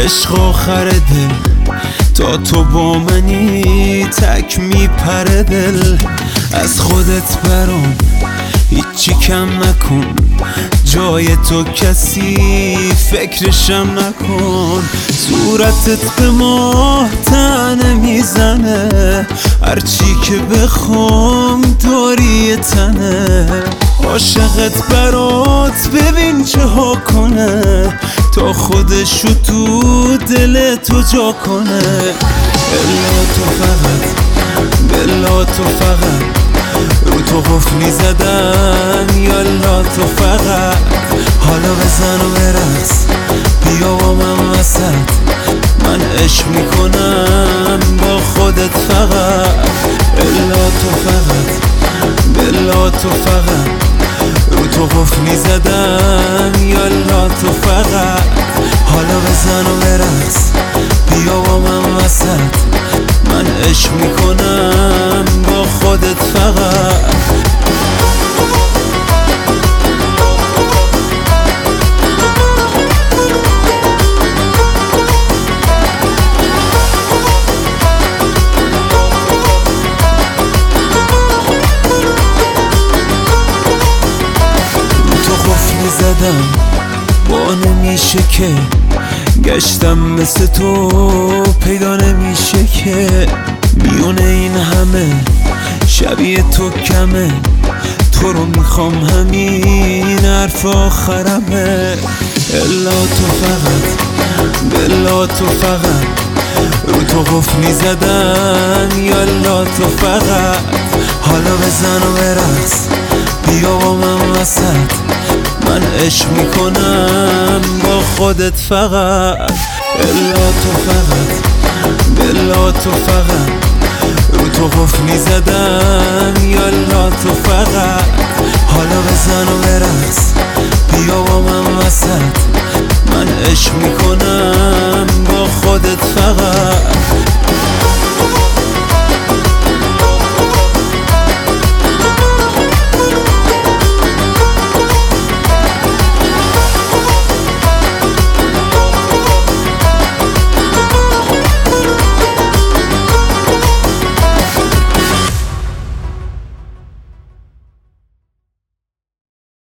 عشق آخر دل تا تو با منی تک میپره دل. از خودت برام هیچی کم نکن، جای تو کسی فکرشم نکن. صورتت به ماه تنه میزنه، هرچی که بخوام داری تنه. عاشقت برات ببین چه ها کنه، تا خودشو تو دل تو جا کنه. الا تو فقط، بلا تو فقط، رو تو قفلی زدم. یالا تو فقط، حالا بزن و برقص، بیا با من وسط. من عشق میکنم با خودت فقط. الا تو فقط، بلا تو فقط، رو تو قفلی زدم. یالا تو فقط، حالا بزن و برقص، بیا با من وسط. من عشق میکنم با خودت فقط. زدم با نمیشه که گشتم مثل تو، پیدا نمیشه که میونه این همه شبیه تو کمه. تو رو میخوام همین حرف آخرمه. الا تو فقط، بلا تو فقط، رو تو قفلی زدم. یالا تو فقط، حالا بزن و برقص، بیا با من وسط. من عشق میکنم با خودت فقط. الا تو فقط، بلا تو فقط، رو تو قفلی زدم. یالا تو فقط، حالا بزن و برقص، بیا با من وسط. من عشق میکنم